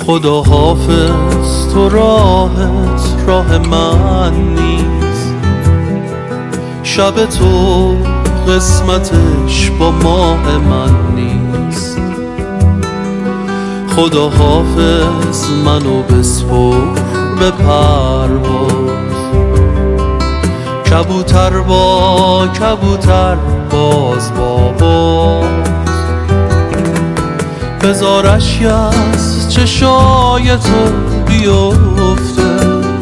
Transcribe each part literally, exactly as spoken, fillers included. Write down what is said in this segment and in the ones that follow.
خدا حافظ، تو راهت راه من نیست، شب تو قسمتش با ماه من نیست. خدا حافظ، منو بسپر به پرواز، کبوتر با کبوتر باز با باز، بذارش از چشای تو بیفته،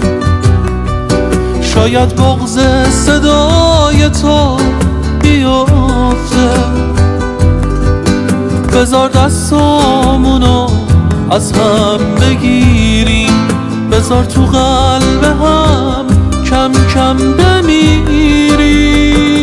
شاید بغض صدای تو بیفته. بذار دستامونو از هم بگیریم، بذار تو قلب هم کم کم بمیریم.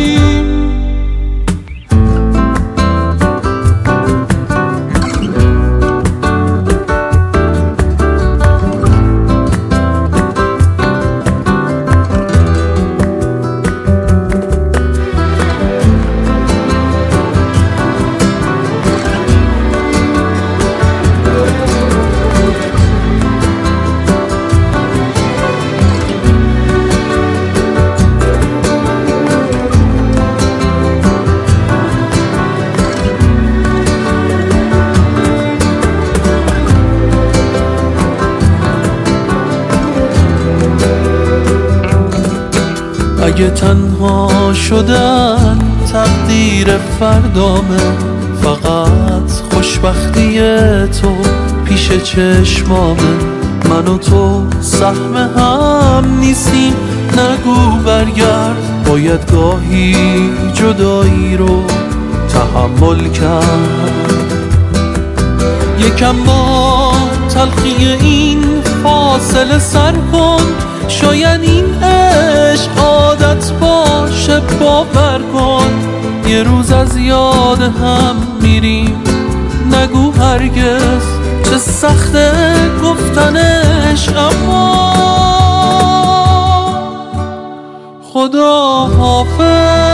اگه تنها شدن تقدیر فردامه، فقط خوشبختی تو پیش چشمامه. من و تو سهم هم نیستیم، نگو برگرد، باید گاهی جدایی رو تحمل کرد. یکم با تلخی این فاصله سر کن، شاید این عشق عادت باشه، باور کن. یه روز از یاد هم میریم، نگو هرگز چه سخته گفتنش، اما خدا حافظ.